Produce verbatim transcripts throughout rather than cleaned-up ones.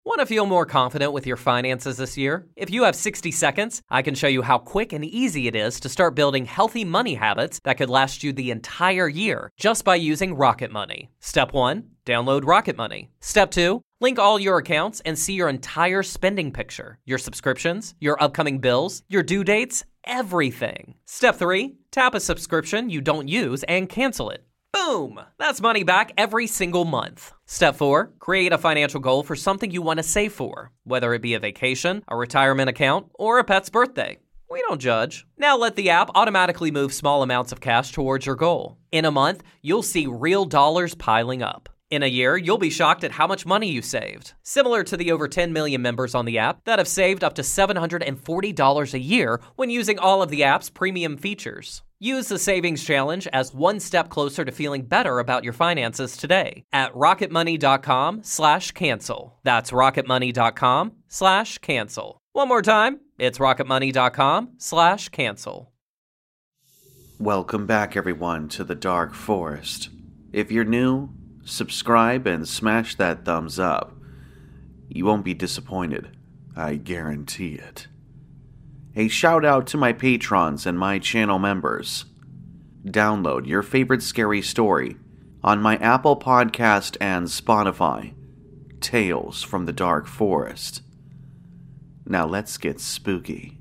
Want to feel more confident with your finances this year? If you have sixty seconds, I can show you how quick and easy it is to start building healthy money habits that could last you the entire year just by using Rocket Money. Step one, download Rocket Money. Step two, link all your accounts and see your entire spending picture, your subscriptions, your upcoming bills, your due dates, everything. Step three, tap a subscription you don't use and cancel it. Boom! That's money back every single month. Step four, create a financial goal for something you want to save for, whether it be a vacation, a retirement account, or a pet's birthday. We don't judge. Now let the app automatically move small amounts of cash towards your goal. In a month, you'll see real dollars piling up. In a year, you'll be shocked at how much money you saved. Similar to the over ten million members on the app that have saved up to seven hundred forty dollars a year when using all of the app's premium features. Use the Savings Challenge as one step closer to feeling better about your finances today at rocketmoney.com slash cancel. That's rocketmoney.com slash cancel. One more time, it's rocketmoney.com slash cancel. Welcome back, everyone, to the Dark Forest. If you're new, subscribe and smash that thumbs up. You won't be disappointed. I guarantee it. A shout out to my patrons and my channel members. Download your favorite scary story on my Apple Podcast and Spotify. Tales from the Dark Forest. Now let's get spooky.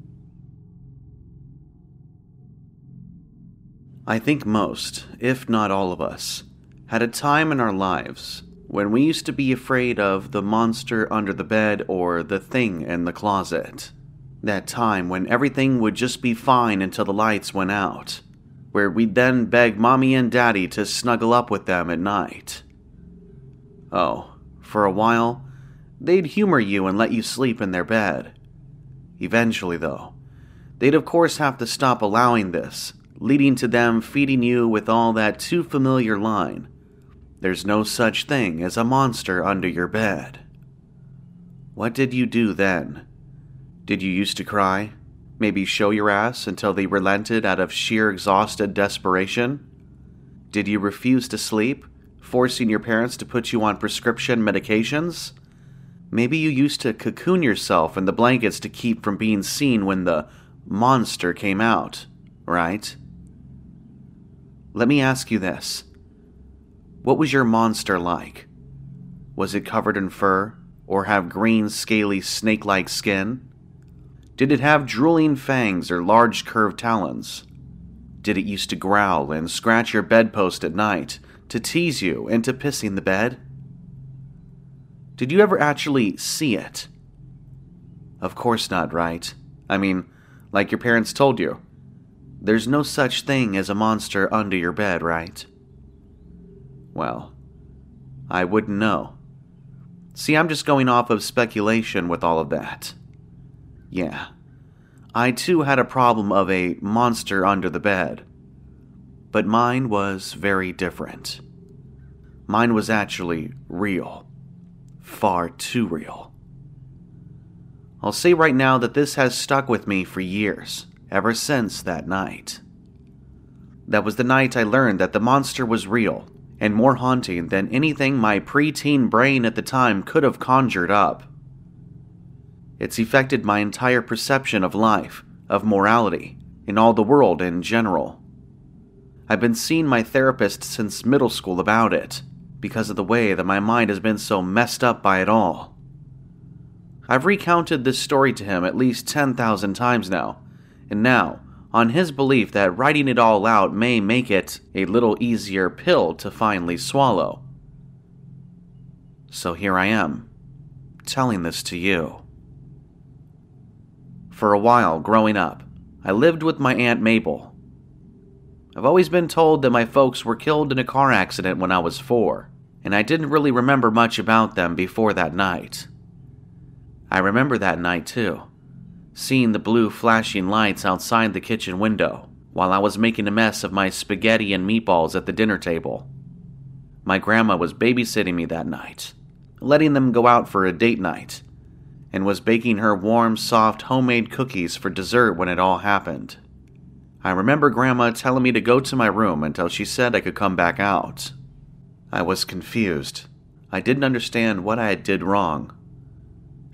I think most, if not all of us, had a time in our lives when we used to be afraid of the monster under the bed or the thing in the closet. That time when everything would just be fine until the lights went out, where we'd then beg mommy and daddy to snuggle up with them at night. Oh, for a while, they'd humor you and let you sleep in their bed. Eventually, though, they'd of course have to stop allowing this, leading to them feeding you with all that too familiar line, "There's no such thing as a monster under your bed." What did you do then? Did you used to cry? Maybe show your ass until they relented out of sheer exhausted desperation? Did you refuse to sleep, forcing your parents to put you on prescription medications? Maybe you used to cocoon yourself in the blankets to keep from being seen when the monster came out, right? Let me ask you this. What was your monster like? Was it covered in fur, or have green, scaly, snake-like skin? Did it have drooling fangs or large curved talons? Did it used to growl and scratch your bedpost at night to tease you into pissing the bed? Did you ever actually see it? Of course not, right? I mean, like your parents told you, there's no such thing as a monster under your bed, right? Well, I wouldn't know. See, I'm just going off of speculation with all of that. Yeah, I too had a problem of a monster under the bed. But mine was very different. Mine was actually real. Far too real. I'll say right now that this has stuck with me for years, ever since that night. That was the night I learned that the monster was real, and more haunting than anything my preteen brain at the time could have conjured up. It's affected my entire perception of life, of morality, and all the world in general. I've been seeing my therapist since middle school about it, because of the way that my mind has been so messed up by it all. I've recounted this story to him at least ten thousand times now, and now, on his belief that writing it all out may make it a little easier pill to finally swallow. So here I am, telling this to you. For a while, growing up, I lived with my Aunt Mabel. I've always been told that my folks were killed in a car accident when I was four, and I didn't really remember much about them before that night. I remember that night too, seeing the blue flashing lights outside the kitchen window while I was making a mess of my spaghetti and meatballs at the dinner table. My grandma was babysitting me that night, letting them go out for a date night, and was baking her warm, soft, homemade cookies for dessert when it all happened. I remember Grandma telling me to go to my room until she said I could come back out. I was confused. I didn't understand what I did wrong,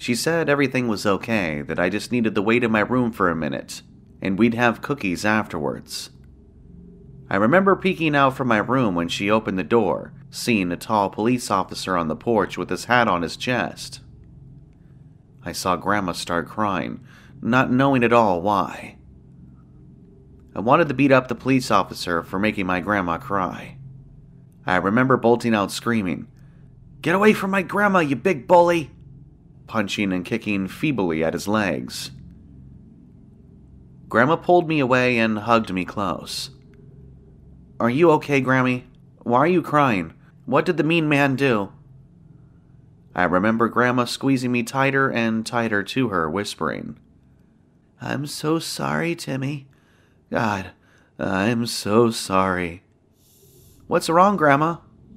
She said everything was okay, that I just needed to wait in my room for a minute, and we'd have cookies afterwards. I remember peeking out from my room when she opened the door, seeing a tall police officer on the porch with his hat on his chest. I saw Grandma start crying, not knowing at all why. I wanted to beat up the police officer for making my grandma cry. I remember bolting out screaming, "Get away from my grandma, you big bully!" punching and kicking feebly at his legs. Grandma pulled me away and hugged me close. "Are you okay, Grammy? Why are you crying? What did the mean man do?" I remember Grandma squeezing me tighter and tighter to her, whispering, "I'm so sorry, Timmy. God, I'm so sorry." "What's wrong, Grandma?"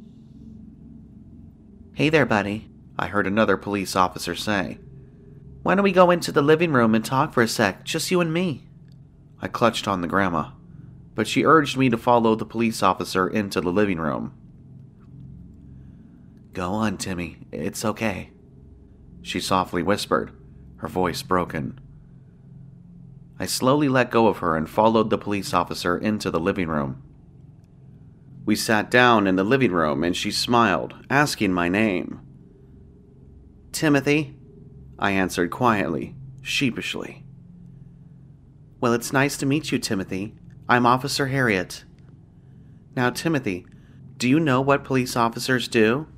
"Hey there, buddy," I heard another police officer say. "Why don't we go into the living room and talk for a sec, just you and me?" I clutched on the grandma, but she urged me to follow the police officer into the living room. "Go on, Timmy, it's okay," she softly whispered, her voice broken. I slowly let go of her and followed the police officer into the living room. We sat down in the living room and she smiled, asking my name. "Timothy," I answered quietly, sheepishly. "Well, it's nice to meet you, Timothy. I'm Officer Harriet." "Now, Timothy, do you know what police officers do?"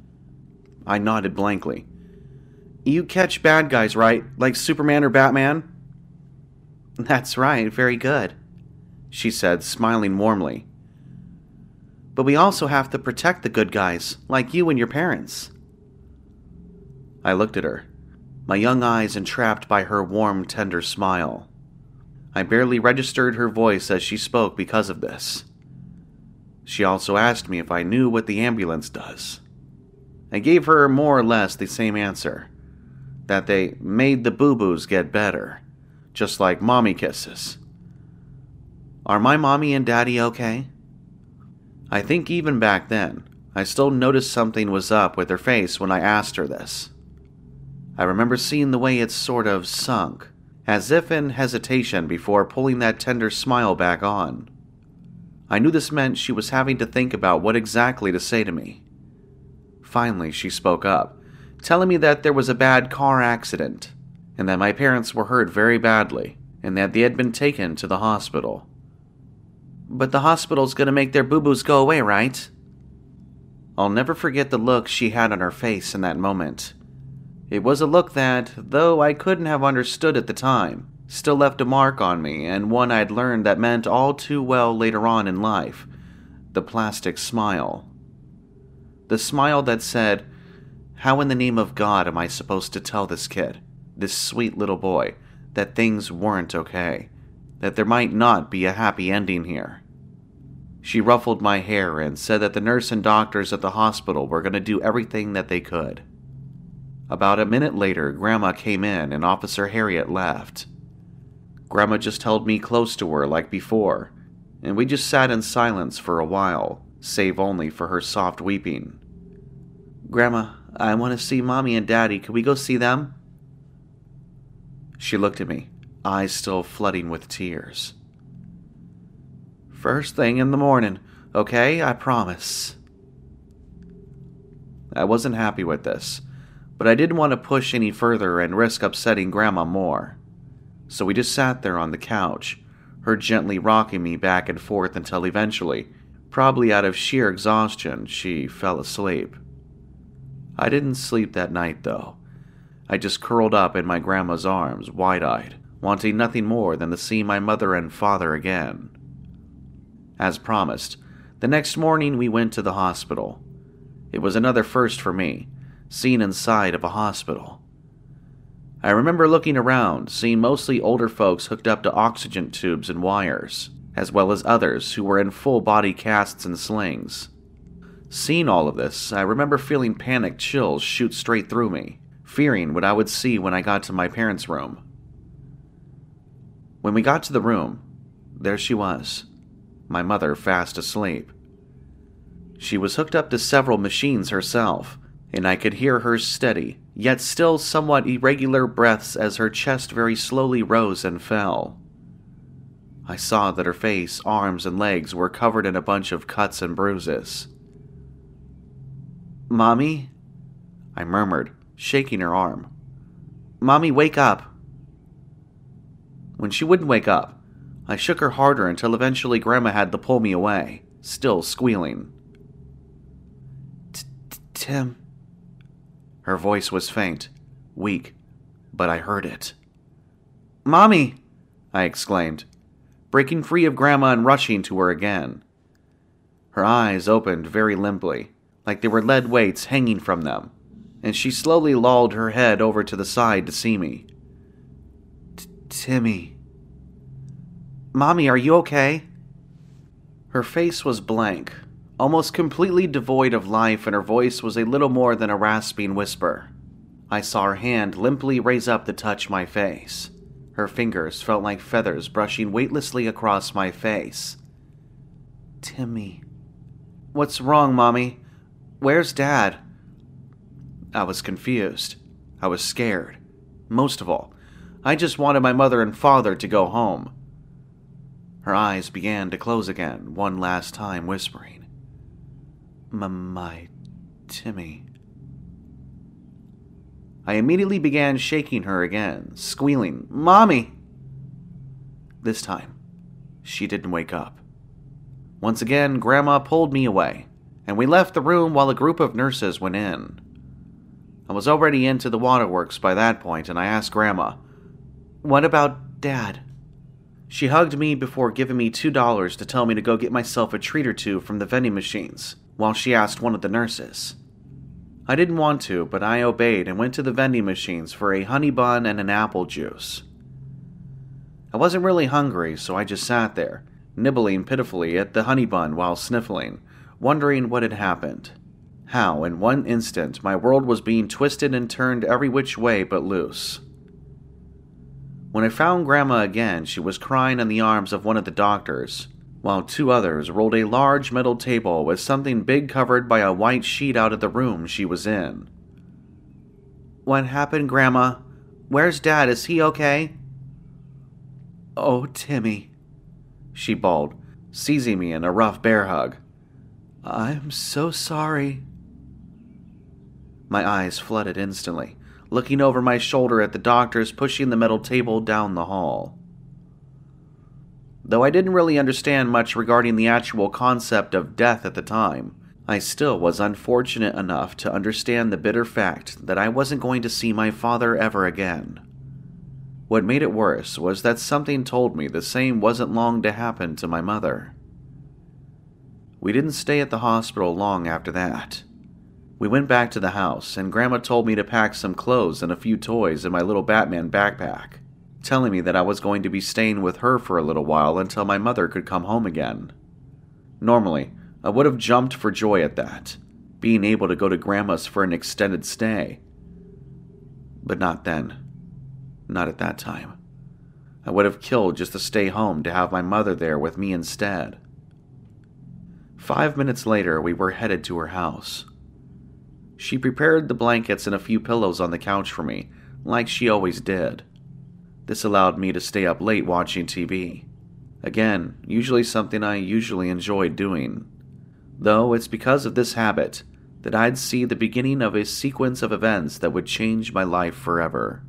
I nodded blankly. "You catch bad guys, right? Like Superman or Batman?" "That's right, very good," she said, smiling warmly. "But we also have to protect the good guys, like you and your parents." I looked at her, my young eyes entrapped by her warm, tender smile. I barely registered her voice as she spoke because of this. She also asked me if I knew what the ambulance does. I gave her more or less the same answer, that they made the boo-boos get better, just like mommy kisses. Are my mommy and daddy okay? I think even back then, I still noticed something was up with her face when I asked her this. I remember seeing the way it sort of sunk, as if in hesitation before pulling that tender smile back on. I knew this meant she was having to think about what exactly to say to me. Finally, she spoke up, telling me that there was a bad car accident, and that my parents were hurt very badly, and that they had been taken to the hospital. "But the hospital's gonna make their boo-boos go away, right?" I'll never forget the look she had on her face in that moment. It was a look that, though I couldn't have understood at the time, still left a mark on me, and one I'd learned that meant all too well later on in life: the plastic smile. The smile that said, "How in the name of God am I supposed to tell this kid, this sweet little boy, that things weren't okay, that there might not be a happy ending here?" She ruffled my hair and said that the nurse and doctors at the hospital were going to do everything that they could. About a minute later, Grandma came in and Officer Harriet left. Grandma just held me close to her like before, and we just sat in silence for a while, save only for her soft weeping. "Grandma, I want to see Mommy and Daddy. Could we go see them?" She looked at me, eyes still flooding with tears. "First thing in the morning, okay? I promise." I wasn't happy with this, but I didn't want to push any further and risk upsetting Grandma more. So we just sat there on the couch, her gently rocking me back and forth until eventually, probably out of sheer exhaustion, she fell asleep. I didn't sleep that night, though. I just curled up in my grandma's arms, wide-eyed, wanting nothing more than to see my mother and father again. As promised, the next morning we went to the hospital. It was another first for me, seen inside of a hospital. I remember looking around, seeing mostly older folks hooked up to oxygen tubes and wires, as well as others who were in full-body casts and slings. Seeing all of this, I remember feeling panic chills shoot straight through me, fearing what I would see when I got to my parents' room. When we got to the room, there she was, my mother fast asleep. She was hooked up to several machines herself, and I could hear her steady, yet still somewhat irregular breaths as her chest very slowly rose and fell. I saw that her face, arms, and legs were covered in a bunch of cuts and bruises. "Mommy?" I murmured, shaking her arm. "Mommy, wake up." When she wouldn't wake up, I shook her harder until eventually Grandma had to pull me away, still squealing. "Tim." Her voice was faint, weak, but I heard it. "Mommy!" I exclaimed, breaking free of Grandma and rushing to her again. Her eyes opened very limply, like there were lead weights hanging from them, and she slowly lolled her head over to the side to see me. "Timmy." "Mommy, are you okay?" Her face was blank, almost completely devoid of life, and her voice was a little more than a rasping whisper. I saw her hand limply raise up to touch my face. Her fingers felt like feathers brushing weightlessly across my face. "Timmy." "What's wrong, Mommy? Where's Dad?" I was confused. I was scared. Most of all, I just wanted my mother and father to go home. Her eyes began to close again, one last time whispering, M- my Timmy. I immediately began shaking her again, squealing, "Mommy!" This time, she didn't wake up. Once again, Grandma pulled me away, and we left the room while a group of nurses went in. I was already into the waterworks by that point, and I asked Grandma, "What about Dad?" She hugged me before giving me two dollars to tell me to go get myself a treat or two from the vending machines, while she asked one of the nurses. I didn't want to, but I obeyed and went to the vending machines for a honey bun and an apple juice. I wasn't really hungry, so I just sat there, nibbling pitifully at the honey bun while sniffling, wondering what had happened. How, in one instant, my world was being twisted and turned every which way but loose. When I found Grandma again, she was crying in the arms of one of the doctors, while two others rolled a large metal table with something big covered by a white sheet out of the room she was in. "What happened, Grandma? Where's Dad? Is he okay?" "Oh, Timmy," she bawled, seizing me in a rough bear hug. "I'm so sorry." My eyes flooded instantly, looking over my shoulder at the doctors pushing the metal table down the hall. Though I didn't really understand much regarding the actual concept of death at the time, I still was unfortunate enough to understand the bitter fact that I wasn't going to see my father ever again. What made it worse was that something told me the same wasn't long to happen to my mother. We didn't stay at the hospital long after that. We went back to the house, and Grandma told me to pack some clothes and a few toys in my little Batman backpack, telling me that I was going to be staying with her for a little while until my mother could come home again. Normally, I would have jumped for joy at that, being able to go to Grandma's for an extended stay. But not then. Not at that time. I would have killed just to stay home to have my mother there with me instead. Five minutes later, we were headed to her house. She prepared the blankets and a few pillows on the couch for me, like she always did. This allowed me to stay up late watching T V. Again, usually something I usually enjoyed doing. Though it's because of this habit that I'd see the beginning of a sequence of events that would change my life forever.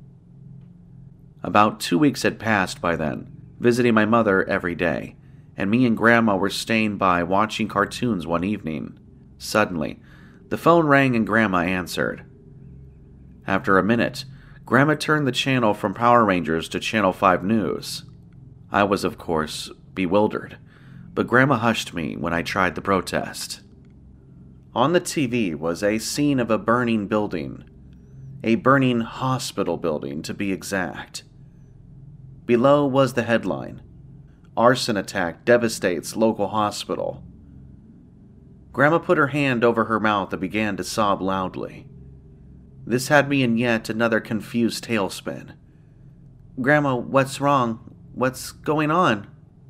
About two weeks had passed by then, visiting my mother every day, and me and Grandma were staying by watching cartoons one evening. Suddenly, the phone rang and Grandma answered. After a minute, Grandma turned the channel from Power Rangers to Channel five News. I was, of course, bewildered, but Grandma hushed me when I tried to protest. On the T V was a scene of a burning building. A burning hospital building, to be exact. Below was the headline, "Arson Attack Devastates Local Hospital." Grandma put her hand over her mouth and began to sob loudly. This had me in yet another confused tailspin. "Grandma, what's wrong? What's going on?"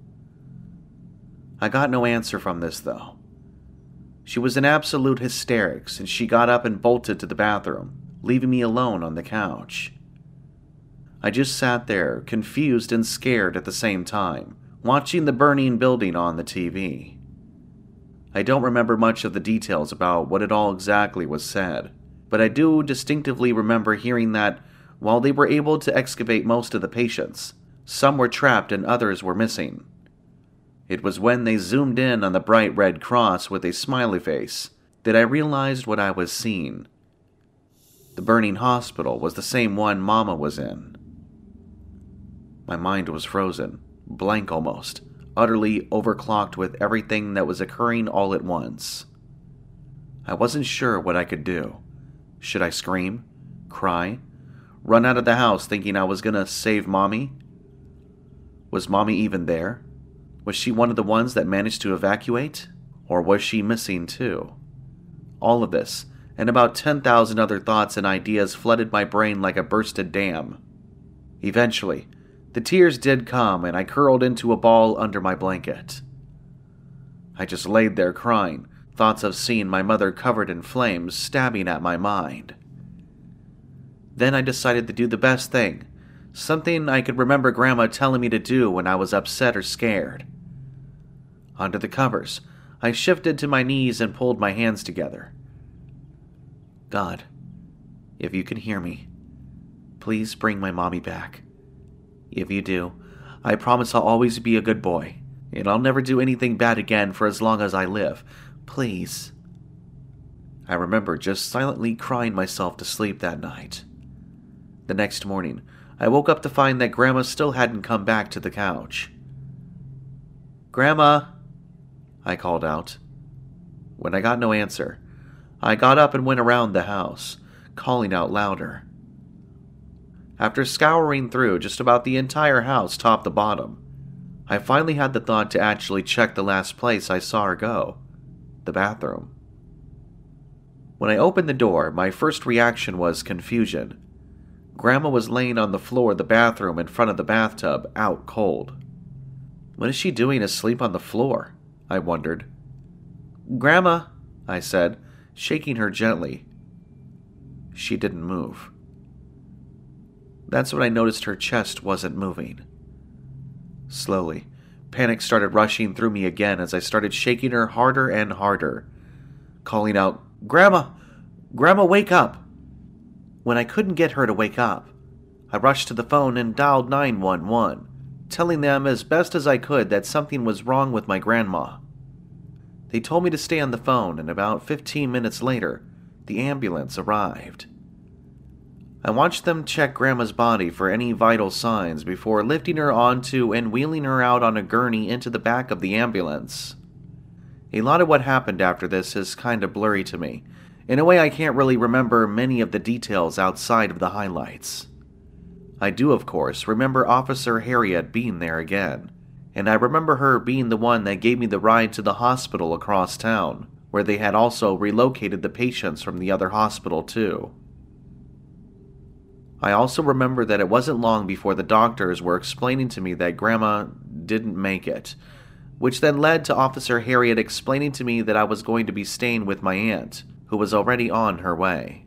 I got no answer from this, though. She was in absolute hysterics, and she got up and bolted to the bathroom, leaving me alone on the couch. I just sat there, confused and scared at the same time, watching the burning building on the T V. I don't remember much of the details about what it all exactly was said, but I do distinctively remember hearing that while they were able to excavate most of the patients, some were trapped and others were missing. It was when they zoomed in on the bright red cross with a smiley face that I realized what I was seeing. The burning hospital was the same one Mama was in. My mind was frozen, blank almost, utterly overclocked with everything that was occurring all at once. I wasn't sure what I could do. Should I scream? Cry? Run out of the house thinking I was gonna save Mommy? Was Mommy even there? Was she one of the ones that managed to evacuate? Or was she missing too? All of this, and about ten thousand other thoughts and ideas flooded my brain like a bursted dam. Eventually, the tears did come and I curled into a ball under my blanket. I just laid there crying, thoughts of seeing my mother covered in flames stabbing at my mind. Then I decided to do the best thing, something I could remember Grandma telling me to do when I was upset or scared. Under the covers, I shifted to my knees and pulled my hands together. God, if you can hear me, please bring my mommy back. If you do, I promise I'll always be a good boy, and I'll never do anything bad again for as long as I live. Please. I remember just silently crying myself to sleep that night. The next morning, I woke up to find that Grandma still hadn't come back to the couch. Grandma, I called out. When I got no answer, I got up and went around the house, calling out louder. After scouring through just about the entire house top to bottom, I finally had the thought to actually check the last place I saw her go, the bathroom. When I opened the door, my first reaction was confusion. Grandma was laying on the floor of the bathroom in front of the bathtub, out cold. What is she doing asleep on the floor? I wondered. Grandma, I said, shaking her gently. She didn't move. That's when I noticed her chest wasn't moving. Slowly, panic started rushing through me again as I started shaking her harder and harder, calling out, Grandma! Grandma, wake up! When I couldn't get her to wake up, I rushed to the phone and dialed nine one one, telling them as best as I could that something was wrong with my grandma. They told me to stay on the phone, and about fifteen minutes later, the ambulance arrived. I watched them check Grandma's body for any vital signs before lifting her onto and wheeling her out on a gurney into the back of the ambulance. A lot of what happened after this is kind of blurry to me. In a way, I can't really remember many of the details outside of the highlights. I do, of course, remember Officer Harriet being there again, and I remember her being the one that gave me the ride to the hospital across town, where they had also relocated the patients from the other hospital too. I also remember that it wasn't long before the doctors were explaining to me that Grandma didn't make it, which then led to Officer Harriet explaining to me that I was going to be staying with my aunt, who was already on her way.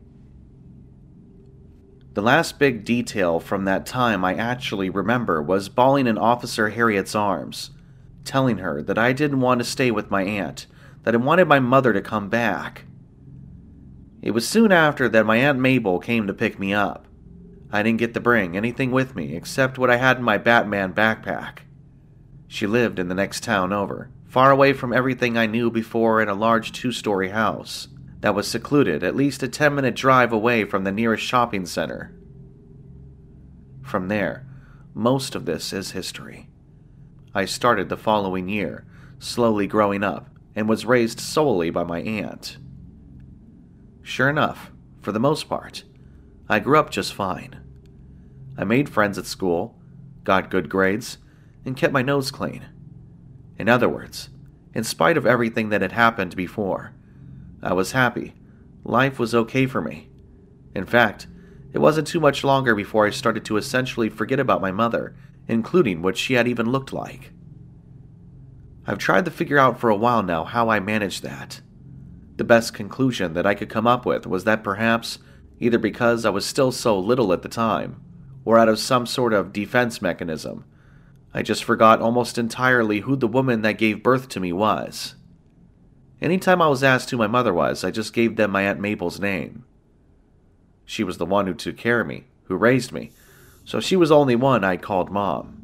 The last big detail from that time I actually remember was bawling in Officer Harriet's arms, telling her that I didn't want to stay with my aunt, that I wanted my mother to come back. It was soon after that my Aunt Mabel came to pick me up. I didn't get to bring anything with me except what I had in my Batman backpack. She lived in the next town over, far away from everything I knew before, in a large two-story house that was secluded at least a ten-minute drive away from the nearest shopping center. From there, most of this is history. I started the following year, slowly growing up, and was raised solely by my aunt. Sure enough, for the most part, I grew up just fine. I made friends at school, got good grades, and kept my nose clean. In other words, in spite of everything that had happened before, I was happy. Life was okay for me. In fact, it wasn't too much longer before I started to essentially forget about my mother, including what she had even looked like. I've tried to figure out for a while now how I managed that. The best conclusion that I could come up with was that perhaps either because I was still so little at the time, or out of some sort of defense mechanism. I just forgot almost entirely who the woman that gave birth to me was. Anytime I was asked who my mother was, I just gave them my Aunt Mabel's name. She was the one who took care of me, who raised me, so she was the only one I called Mom.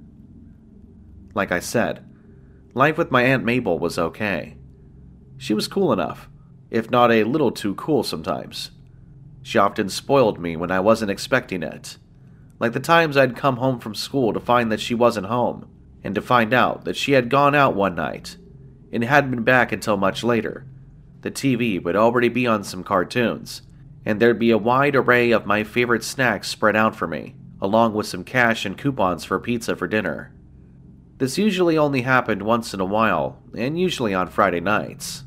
Like I said, life with my Aunt Mabel was okay. She was cool enough, if not a little too cool sometimes. She often spoiled me when I wasn't expecting it, like the times I'd come home from school to find that she wasn't home, and to find out that she had gone out one night and hadn't been back until much later. The T V would already be on some cartoons, and there'd be a wide array of my favorite snacks spread out for me, along with some cash and coupons for pizza for dinner. This usually only happened once in a while, and usually on Friday nights.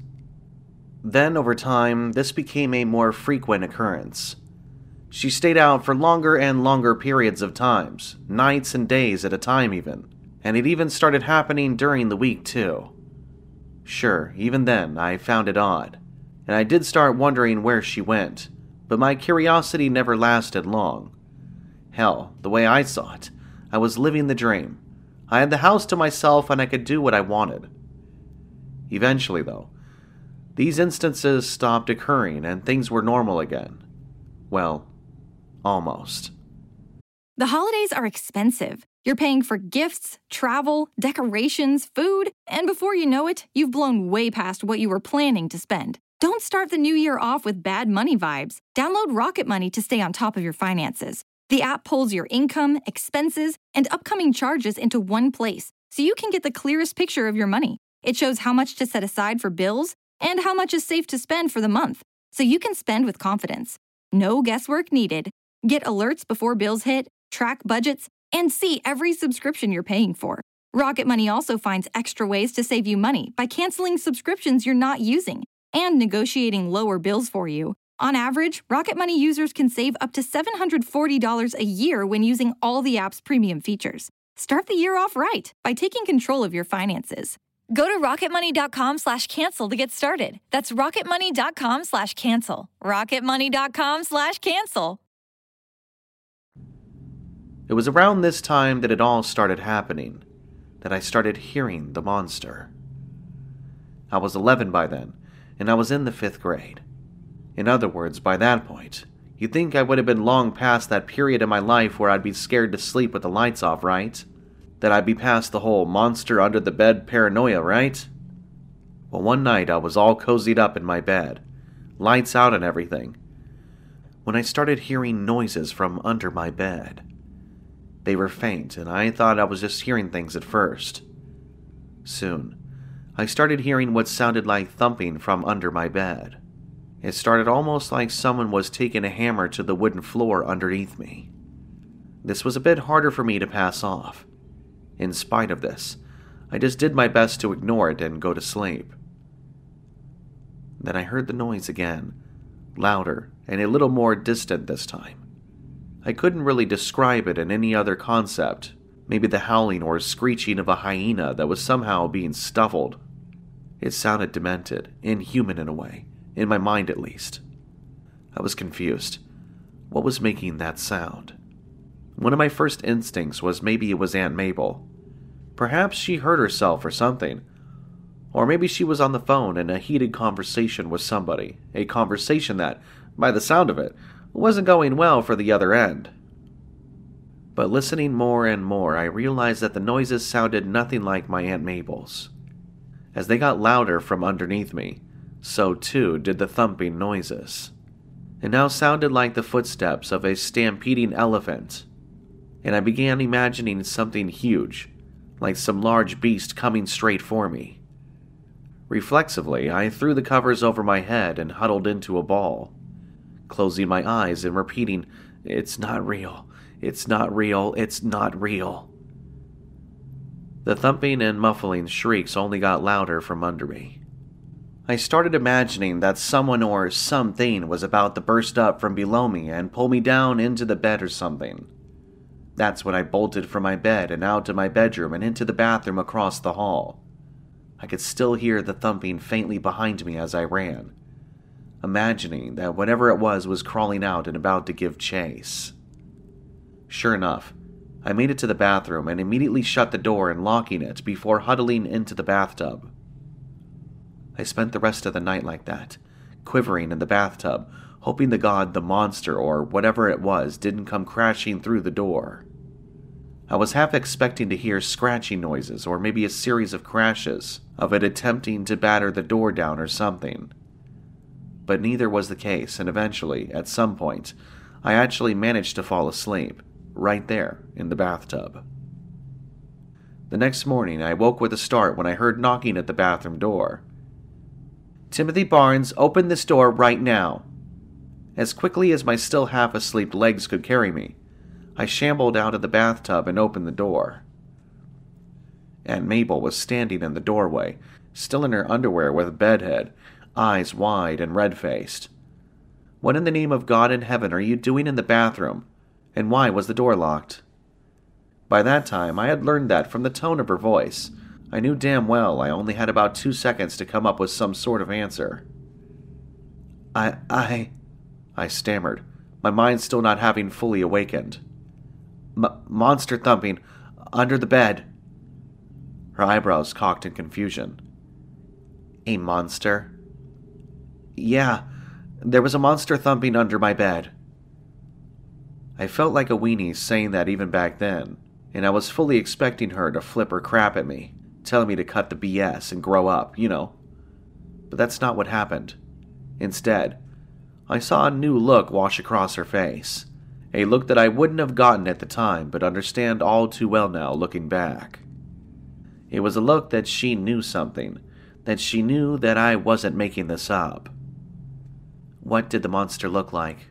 Then, over time, this became a more frequent occurrence. She stayed out for longer and longer periods of times, nights and days at a time even, and it even started happening during the week too. Sure, even then, I found it odd, and I did start wondering where she went, but my curiosity never lasted long. Hell, the way I saw it, I was living the dream. I had the house to myself and I could do what I wanted. Eventually, though, these instances stopped occurring and things were normal again. Well, almost. The holidays are expensive. You're paying for gifts, travel, decorations, food, and before you know it, you've blown way past what you were planning to spend. Don't start the new year off with bad money vibes. Download Rocket Money to stay on top of your finances. The app pulls your income, expenses, and upcoming charges into one place, so you can get the clearest picture of your money. It shows how much to set aside for bills and how much is safe to spend for the month, so you can spend with confidence. No guesswork needed. Get alerts before bills hit, track budgets, and see every subscription you're paying for. Rocket Money also finds extra ways to save you money by canceling subscriptions you're not using and negotiating lower bills for you. On average, Rocket Money users can save up to seven hundred forty dollars a year when using all the app's premium features. Start the year off right by taking control of your finances. Go to rocketmoney.com slash cancel to get started. That's rocketmoney.com slash cancel. rocketmoney.com slash cancel. It was around this time that it all started happening, that I started hearing the monster. I was eleven by then, and I was in the fifth grade. In other words, by that point, you'd think I would have been long past that period in my life where I'd be scared to sleep with the lights off, right? That I'd be past the whole monster under the bed paranoia, right? Well, one night I was all cozied up in my bed, lights out and everything, when I started hearing noises from under my bed. They were faint, and I thought I was just hearing things at first. Soon, I started hearing what sounded like thumping from under my bed. It started almost like someone was taking a hammer to the wooden floor underneath me. This was a bit harder for me to pass off. In spite of this, I just did my best to ignore it and go to sleep. Then I heard the noise again, louder and a little more distant this time. I couldn't really describe it in any other concept, maybe the howling or screeching of a hyena that was somehow being stifled. It sounded demented, inhuman in a way, in my mind at least. I was confused. What was making that sound? One of my first instincts was maybe it was Aunt Mabel. Perhaps she hurt herself or something. Or maybe she was on the phone in a heated conversation with somebody, a conversation that, by the sound of it, wasn't going well for the other end. But listening more and more, I realized that the noises sounded nothing like my Aunt Mabel's. As they got louder from underneath me, so too did the thumping noises. It now sounded like the footsteps of a stampeding elephant, and I began imagining something huge, like some large beast coming straight for me. Reflexively, I threw the covers over my head and huddled into a ball, closing my eyes and repeating, "It's not real, it's not real, it's not real." The thumping and muffling shrieks only got louder from under me. I started imagining that someone or something was about to burst up from below me and pull me down into the bed or something. That's when I bolted from my bed and out to my bedroom and into the bathroom across the hall. I could still hear the thumping faintly behind me as I ran. imagining that whatever it was was crawling out and about to give chase. Sure enough, I made it to the bathroom and immediately shut the door and locking it before huddling into the bathtub. I spent the rest of the night like that, quivering in the bathtub, hoping to God the monster or whatever it was didn't come crashing through the door. I was half expecting to hear scratching noises or maybe a series of crashes of it attempting to batter the door down or something. But neither was the case, and eventually, at some point, I actually managed to fall asleep, right there in the bathtub. The next morning, I woke with a start when I heard knocking at the bathroom door. "Timothy Barnes, open this door right now." As quickly as my still half-asleep legs could carry me, I shambled out of the bathtub and opened the door. Aunt Mabel was standing in the doorway, still in her underwear with a bedhead, eyes wide and red-faced. "What in the name of God in heaven are you doing in the bathroom? And why was the door locked?" By that time, I had learned that from the tone of her voice. I knew damn well I only had about two seconds to come up with some sort of answer. I, I, I stammered, my mind still not having fully awakened. M- monster thumping, under the bed. Her eyebrows cocked in confusion. "A monster?" "Yeah, there was a monster thumping under my bed." I felt like a weenie saying that even back then, and I was fully expecting her to flip her crap at me, telling me to cut the B S and grow up, you know. But that's not what happened. Instead, I saw a new look wash across her face, a look that I wouldn't have gotten at the time but understand all too well now looking back. It was a look that she knew something, that she knew that I wasn't making this up. What did the monster look like?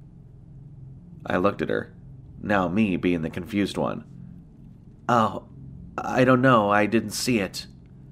I looked at her, now me being the confused one. "Oh, I don't know, I didn't see it."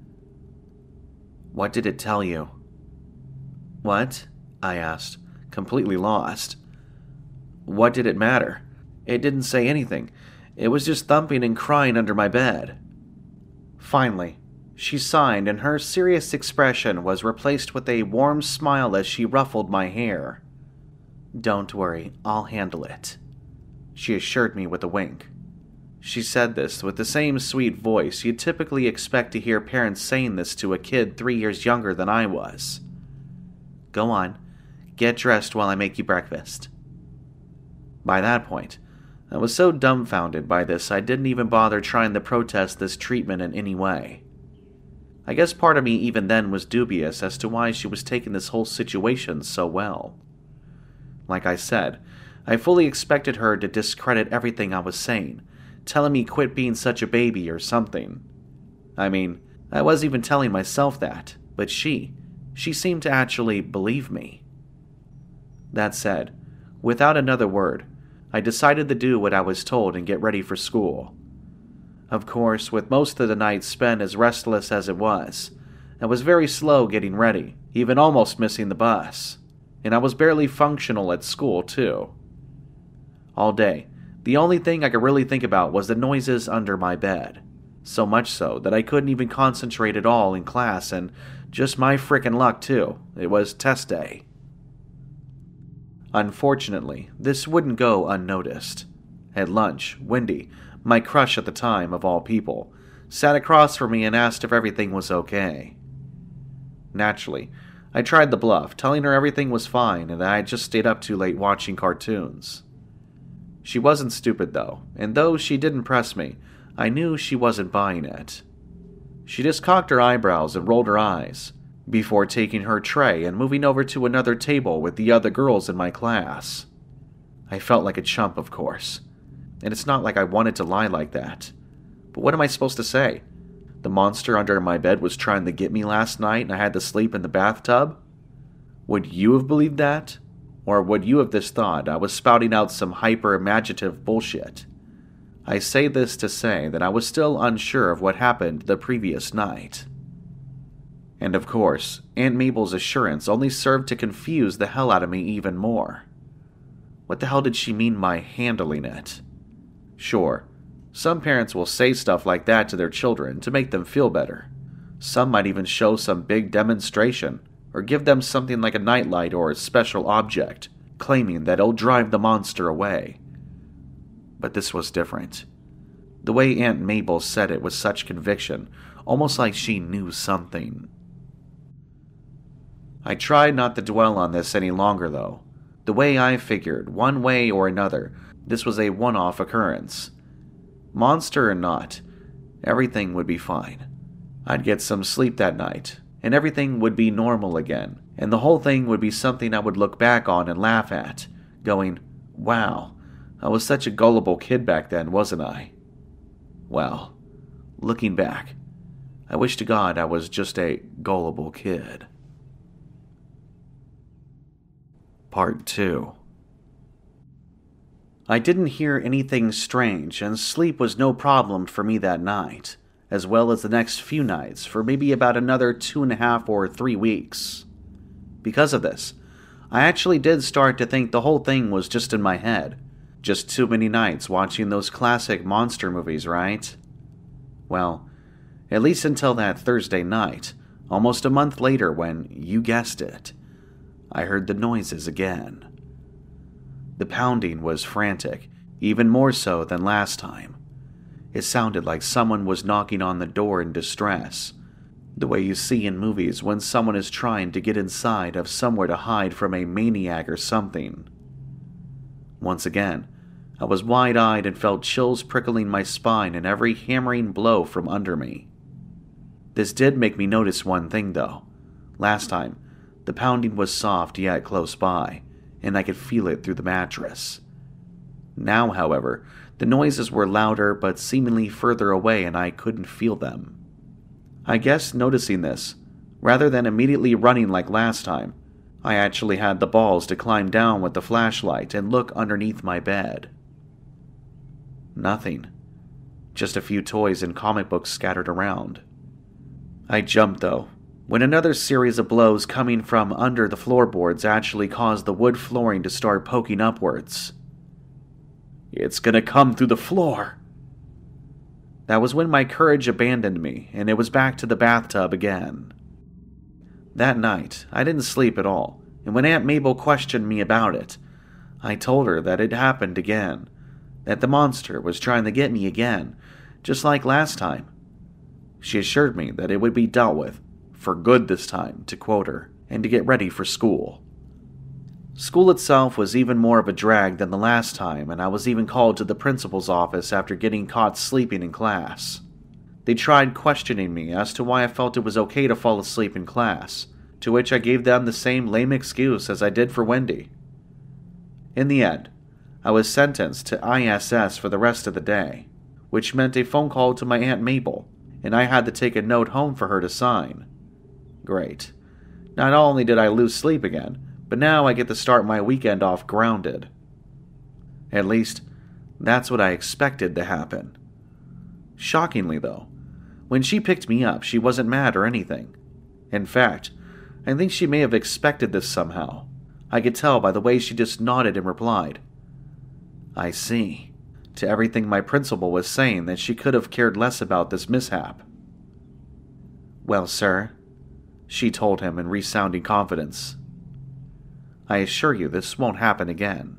"What did it tell you?" "What?" I asked, completely lost. What did it matter? It didn't say anything. It was just thumping and crying under my bed. Finally, she signed, and her serious expression was replaced with a warm smile as she ruffled my hair. "Don't worry, I'll handle it," she assured me with a wink. She said this with the same sweet voice you'd typically expect to hear parents saying this to a kid three years younger than I was. "Go on, get dressed while I make you breakfast." By that point, I was so dumbfounded by this I didn't even bother trying to protest this treatment in any way. I guess part of me even then was dubious as to why she was taking this whole situation so well. Like I said, I fully expected her to discredit everything I was saying, telling me quit being such a baby or something. I mean, I was even telling myself that, but she, she seemed to actually believe me. That said, without another word, I decided to do what I was told and get ready for school. Of course, with most of the night spent as restless as it was, I was very slow getting ready, even almost missing the bus, and I was barely functional at school, too. All day, the only thing I could really think about was the noises under my bed, so much so that I couldn't even concentrate at all in class, and just my frickin' luck, too, it was test day. Unfortunately, this wouldn't go unnoticed. At lunch, Wendy, my crush at the time of all people, sat across from me and asked if everything was okay. Naturally, I tried the bluff, telling her everything was fine and that I had just stayed up too late watching cartoons. She wasn't stupid though, and though she didn't press me, I knew she wasn't buying it. She just cocked her eyebrows and rolled her eyes, before taking her tray and moving over to another table with the other girls in my class. I felt like a chump, of course, and it's not like I wanted to lie like that. But what am I supposed to say? The monster under my bed was trying to get me last night and I had to sleep in the bathtub? Would you have believed that? Or would you have just thought I was spouting out some hyper-imaginative bullshit? I say this to say that I was still unsure of what happened the previous night. And of course, Aunt Mabel's assurance only served to confuse the hell out of me even more. What the hell did she mean by handling it? Sure, some parents will say stuff like that to their children to make them feel better. Some might even show some big demonstration, or give them something like a nightlight or a special object, claiming that it'll drive the monster away. But this was different. The way Aunt Mabel said it with such conviction, almost like she knew something. I tried not to dwell on this any longer, though. The way I figured, one way or another, this was a one-off occurrence. Monster or not, everything would be fine. I'd get some sleep that night, and everything would be normal again, and the whole thing would be something I would look back on and laugh at, going, wow, I was such a gullible kid back then, wasn't I? Well, looking back, I wish to God I was just a gullible kid. Part two. I didn't hear anything strange, and sleep was no problem for me that night, as well as the next few nights for maybe about another two and a half or three weeks. Because of this, I actually did start to think the whole thing was just in my head. Just too many nights watching those classic monster movies, right? Well, at least until that Thursday night, almost a month later when, you guessed it, I heard the noises again. The pounding was frantic, even more so than last time. It sounded like someone was knocking on the door in distress, the way you see in movies when someone is trying to get inside of somewhere to hide from a maniac or something. Once again, I was wide-eyed and felt chills prickling my spine and every hammering blow from under me. This did make me notice one thing, though. Last time, the pounding was soft yet close by, and I could feel it through the mattress. Now, however, the noises were louder but seemingly further away and I couldn't feel them. I guess noticing this, rather than immediately running like last time, I actually had the balls to climb down with the flashlight and look underneath my bed. Nothing. Just a few toys and comic books scattered around. I jumped, though, when another series of blows coming from under the floorboards actually caused the wood flooring to start poking upwards. It's gonna come through the floor! That was when my courage abandoned me, and it was back to the bathtub again. That night, I didn't sleep at all, and when Aunt Mabel questioned me about it, I told her that it happened again, that the monster was trying to get me again, just like last time. She assured me that it would be dealt with, for good this time, to quote her, and to get ready for school. School itself was even more of a drag than the last time, and I was even called to the principal's office after getting caught sleeping in class. They tried questioning me as to why I felt it was okay to fall asleep in class, to which I gave them the same lame excuse as I did for Wendy. In the end, I was sentenced to I S S for the rest of the day, which meant a phone call to my Aunt Mabel, and I had to take a note home for her to sign. Great. Not only did I lose sleep again, but now I get to start my weekend off grounded. At least, that's what I expected to happen. Shockingly, though, when she picked me up, she wasn't mad or anything. In fact, I think she may have expected this somehow. I could tell by the way she just nodded and replied, "I see," to everything my principal was saying that she could have cared less about this mishap. "Well, sir," she told him in resounding confidence, "I assure you this won't happen again."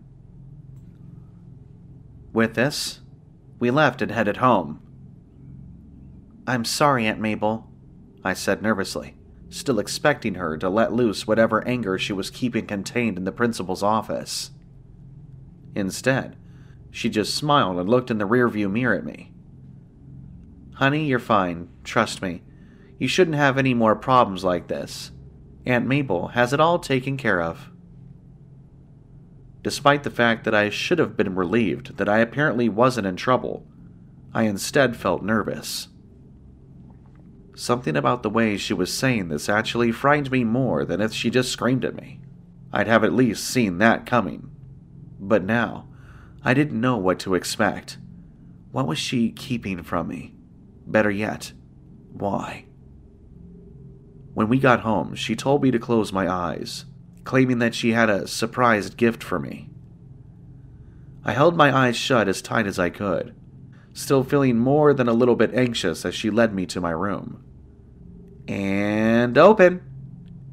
With this, we left and headed home. "I'm sorry, Aunt Mabel," I said nervously, still expecting her to let loose whatever anger she was keeping contained in the principal's office. Instead, she just smiled and looked in the rearview mirror at me. "Honey, you're fine. Trust me. You shouldn't have any more problems like this. Aunt Mabel has it all taken care of." Despite the fact that I should have been relieved that I apparently wasn't in trouble, I instead felt nervous. Something about the way she was saying this actually frightened me more than if she just screamed at me. I'd have at least seen that coming. But now, I didn't know what to expect. What was she keeping from me? Better yet, why? When we got home, she told me to close my eyes, claiming that she had a surprise gift for me. I held my eyes shut as tight as I could, still feeling more than a little bit anxious as she led me to my room. "And open!"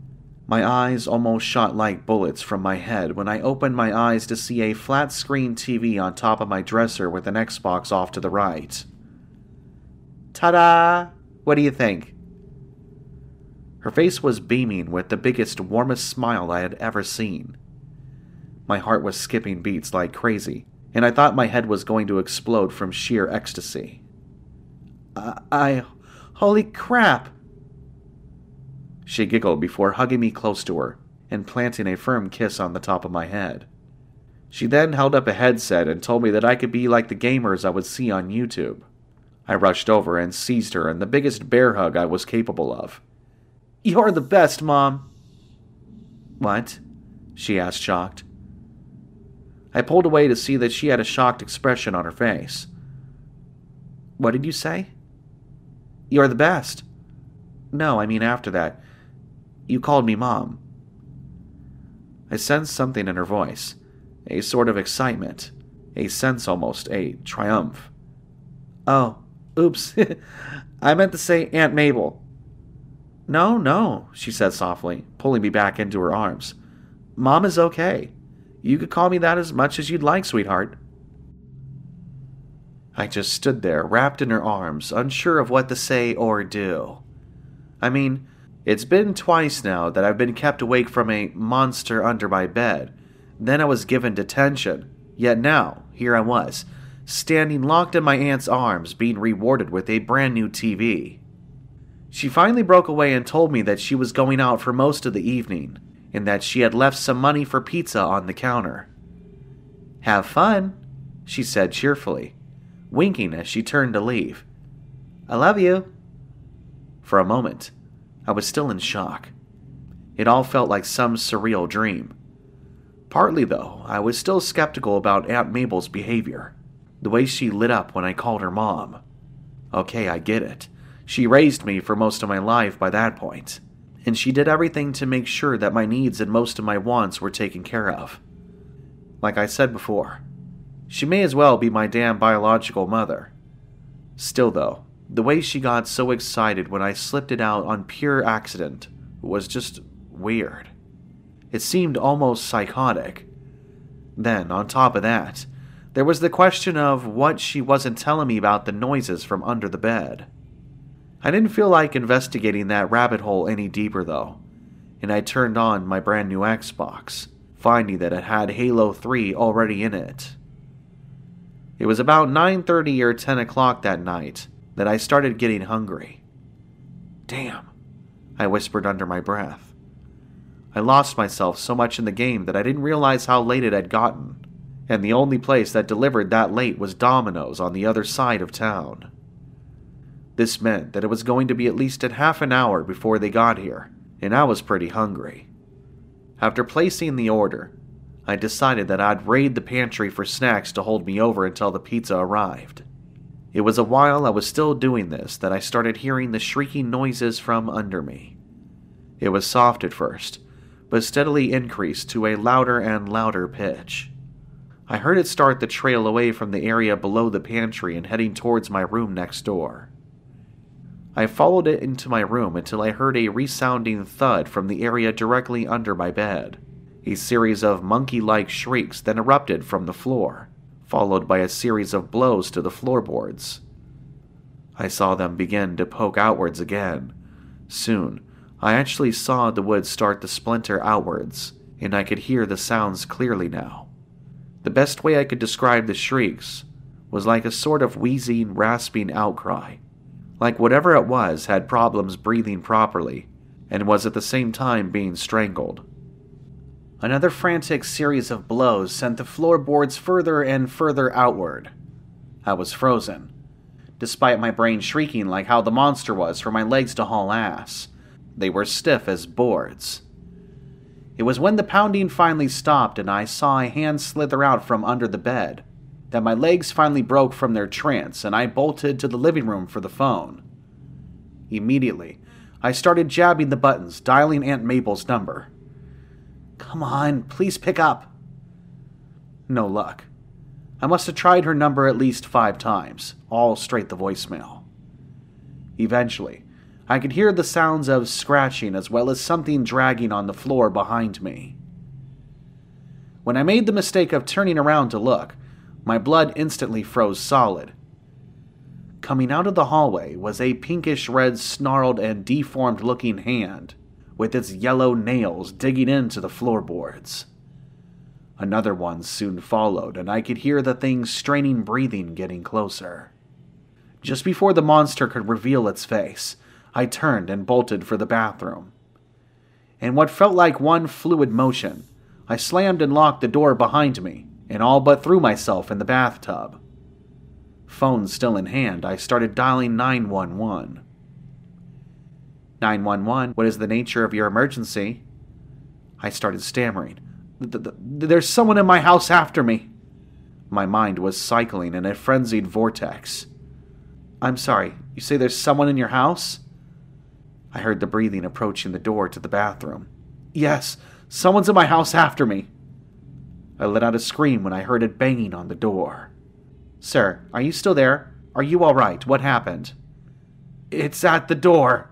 My eyes almost shot like bullets from my head when I opened my eyes to see a flat-screen T V on top of my dresser with an Xbox off to the right. Ta-da! What do you think? Her face was beaming with the biggest, warmest smile I had ever seen. My heart was skipping beats like crazy, and I thought my head was going to explode from sheer ecstasy. I... I holy crap! She giggled before hugging me close to her and planting a firm kiss on the top of my head. She then held up a headset and told me that I could be like the gamers I would see on YouTube. I rushed over and seized her in the biggest bear hug I was capable of. "You're the best, Mom!" "What?" she asked, shocked. I pulled away to see that she had a shocked expression on her face. "What did you say?" "You're the best." "No, I mean after that. You called me Mom." I sensed something in her voice, a sort of excitement, a sense almost, a triumph. "Oh, oops, I meant to say Aunt Mabel." "No, no," she said softly, pulling me back into her arms. "Mom is okay. You could call me that as much as you'd like, sweetheart." I just stood there, wrapped in her arms, unsure of what to say or do. I mean, it's been twice now that I've been kept awake from a monster under my bed. Then I was given detention. Yet now, here I was, standing locked in my aunt's arms, being rewarded with a brand new T V. She finally broke away and told me that she was going out for most of the evening, and that she had left some money for pizza on the counter. "Have fun," she said cheerfully, winking as she turned to leave. "I love you." For a moment, I was still in shock. It all felt like some surreal dream. Partly, though, I was still skeptical about Aunt Mabel's behavior. The way she lit up when I called her Mom. Okay, I get it. She raised me for most of my life by that point, and she did everything to make sure that my needs and most of my wants were taken care of. Like I said before, she may as well be my damn biological mother. Still, though, the way she got so excited when I slipped it out on pure accident was just weird. It seemed almost psychotic. Then, on top of that, there was the question of what she wasn't telling me about the noises from under the bed. I didn't feel like investigating that rabbit hole any deeper, though, and I turned on my brand new Xbox, finding that it had Halo three already in it. It was about nine thirty or ten o'clock that night that I started getting hungry. "Damn," I whispered under my breath. I lost myself so much in the game that I didn't realize how late it had gotten, and the only place that delivered that late was Domino's on the other side of town. This meant that it was going to be at least a half an hour before they got here, and I was pretty hungry. After placing the order, I decided that I'd raid the pantry for snacks to hold me over until the pizza arrived. It was a while I was still doing this that I started hearing the shrieking noises from under me. It was soft at first, but steadily increased to a louder and louder pitch. I heard it start to trail away from the area below the pantry and heading towards my room next door. I followed it into my room until I heard a resounding thud from the area directly under my bed. A series of monkey-like shrieks then erupted from the floor, followed by a series of blows to the floorboards. I saw them begin to poke outwards again. Soon, I actually saw the wood start to splinter outwards, and I could hear the sounds clearly now. The best way I could describe the shrieks was like a sort of wheezing, rasping outcry, like whatever it was had problems breathing properly, and was at the same time being strangled. Another frantic series of blows sent the floorboards further and further outward. I was frozen, despite my brain shrieking like how the monster was for my legs to haul ass. They were stiff as boards. It was when the pounding finally stopped and I saw a hand slither out from under the bed that my legs finally broke from their trance and I bolted to the living room for the phone. Immediately, I started jabbing the buttons, dialing Aunt Mabel's number. "Come on, please pick up." No luck. I must have tried her number at least five times, all straight to voicemail. Eventually, I could hear the sounds of scratching as well as something dragging on the floor behind me. When I made the mistake of turning around to look, my blood instantly froze solid. Coming out of the hallway was a pinkish-red, snarled and deformed-looking hand, with its yellow nails digging into the floorboards. Another one soon followed, and I could hear the thing's straining breathing getting closer. Just before the monster could reveal its face, I turned and bolted for the bathroom. In what felt like one fluid motion, I slammed and locked the door behind me, and all but threw myself in the bathtub. Phone still in hand, I started dialing nine one one. nine one one, what is the nature of your emergency? I started stammering. There's someone in my house after me. My mind was cycling in a frenzied vortex. I'm sorry, you say there's someone in your house? I heard the breathing approaching the door to the bathroom. Yes, someone's in my house after me. I let out a scream when I heard it banging on the door. Sir, are you still there? Are you all right? What happened? It's at the door.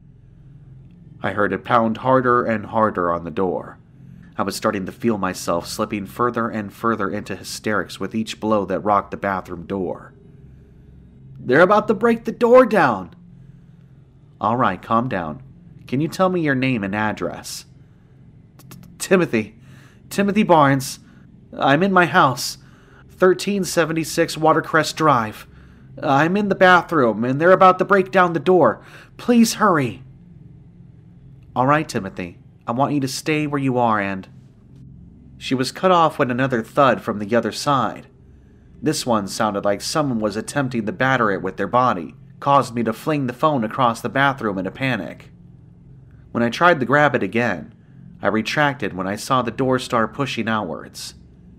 I heard it pound harder and harder on the door. I was starting to feel myself slipping further and further into hysterics with each blow that rocked the bathroom door. They're about to break the door down. All right, calm down. Can you tell me your name and address? Timothy. Timothy Barnes. I'm in my house. thirteen seventy-six Watercrest Drive. I'm in the bathroom, and they're about to break down the door. Please hurry. All right, Timothy. I want you to stay where you are and... She was cut off when another thud from the other side. This one sounded like someone was attempting to batter it with their body, caused me to fling the phone across the bathroom in a panic. When I tried to grab it again, I retracted when I saw the door start pushing outwards.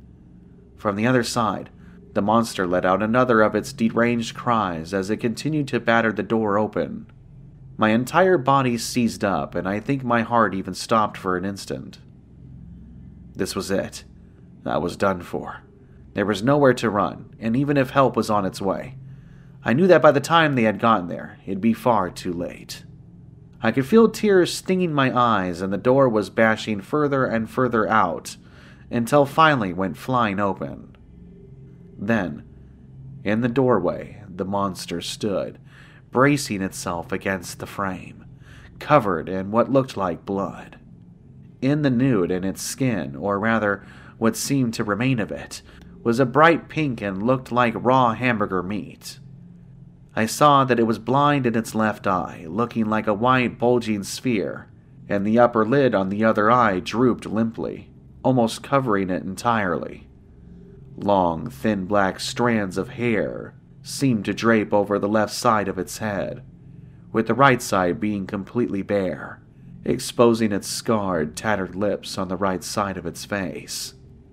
From the other side, the monster let out another of its deranged cries as it continued to batter the door open. My entire body seized up, and I think my heart even stopped for an instant. This was it. I was done for. There was nowhere to run, and even if help was on its way, I knew that by the time they had gotten there, it'd be far too late. I could feel tears stinging my eyes, and the door was bashing further and further out, until finally went flying open. Then, in the doorway, the monster stood, bracing itself against the frame, covered in what looked like blood. In the nude in its skin, or rather, what seemed to remain of it, was a bright pink and looked like raw hamburger meat. I saw that it was blind in its left eye, looking like a white bulging sphere, and the upper lid on the other eye drooped limply, almost covering it entirely. Long, thin black strands of hair seemed to drape over the left side of its head, with the right side being completely bare, exposing its scarred, tattered lips on the right side of its face.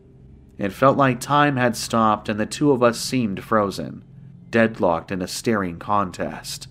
It felt like time had stopped and the two of us seemed frozen, deadlocked in a staring contest.